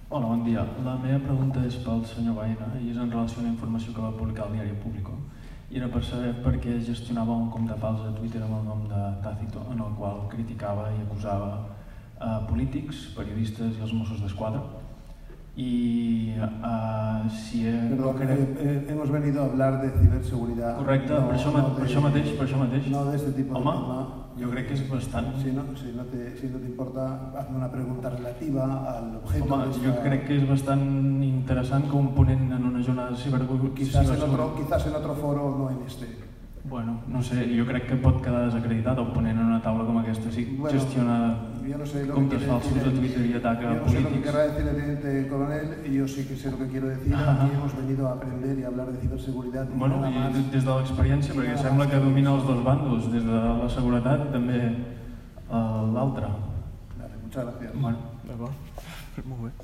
Hola, bon dia. La meva pregunta és pel senyor Baena i és en relació a una informació que va publicar el diari Público. I era per saber per què gestionava un compte fals a Twitter amb el nom de Tácito, en el qual criticava i acusava polítics, periodistes i els Mossos d'Esquadra. Y si hemos venido a hablar de ciberseguridad. Correcte, per això mateix. No de este tipo de tema. Jo crec que és bastant... Si no te importa, hazme una pregunta relativa al objeto. Home, jo crec que és bastant interessant que un ponent en una jornada de ciberseguretat... Quizás en otro foro, no en este. Bueno, no sé, jo crec que pot quedar desacreditat el ponent en una taula com aquesta si gestiona comptes falsos a Twitter y ataca a políticos. Yo no sé lo que querrá decir el teniente coronel y yo sí que sé lo que quiero decir. Aquí hemos venido a aprender y a hablar de ciberseguridad. Bueno, i des de l'experiència, perquè sembla que domina els dos bandos, des de la seguretat i també l'altra. Muchas gracias. Bueno, d'acord, molt bé.